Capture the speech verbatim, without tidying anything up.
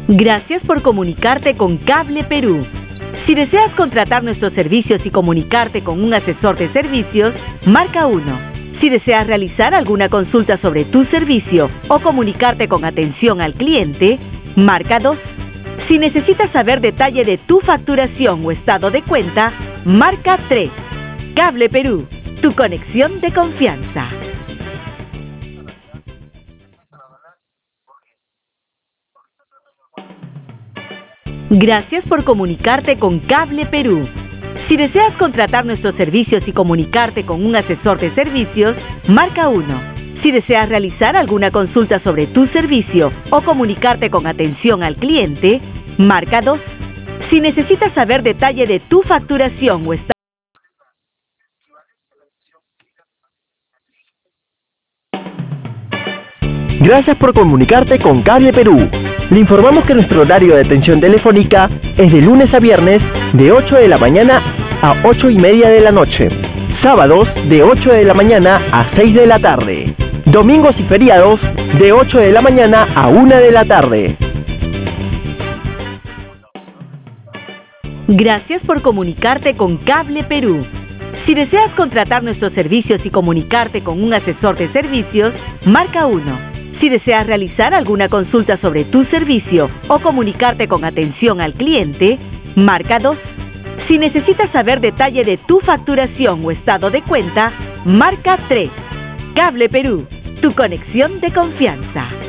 Gracias por comunicarte con Cable Perú. Si deseas contratar nuestros servicios y comunicarte con un asesor de servicios, marca uno. Si deseas realizar alguna consulta sobre tu servicio o comunicarte con atención al cliente, marca dos. Si necesitas saber detalle de tu facturación o estado de cuenta, marca tres. Cable Perú, tu conexión de confianza. Gracias por comunicarte con Cable Perú. Si deseas contratar nuestros servicios y comunicarte con un asesor de servicios, marca uno. Si deseas realizar alguna consulta sobre tu servicio o comunicarte con atención al cliente, marca dos. Si necesitas saber detalle de tu facturación o estado. Gracias por comunicarte con Cable Perú. Le informamos que nuestro horario de atención telefónica es de lunes a viernes de ocho de la mañana a ocho y media de la noche. Sábados de ocho de la mañana a seis de la tarde. Domingos y feriados de ocho de la mañana a una de la tarde. Gracias por comunicarte con Cable Perú. Si deseas contratar nuestros servicios y comunicarte con un asesor de servicios, marca uno. Si deseas realizar alguna consulta sobre tu servicio o comunicarte con atención al cliente, marca dos. Si necesitas saber detalle de tu facturación o estado de cuenta, marca tres. Cable Perú, tu conexión de confianza.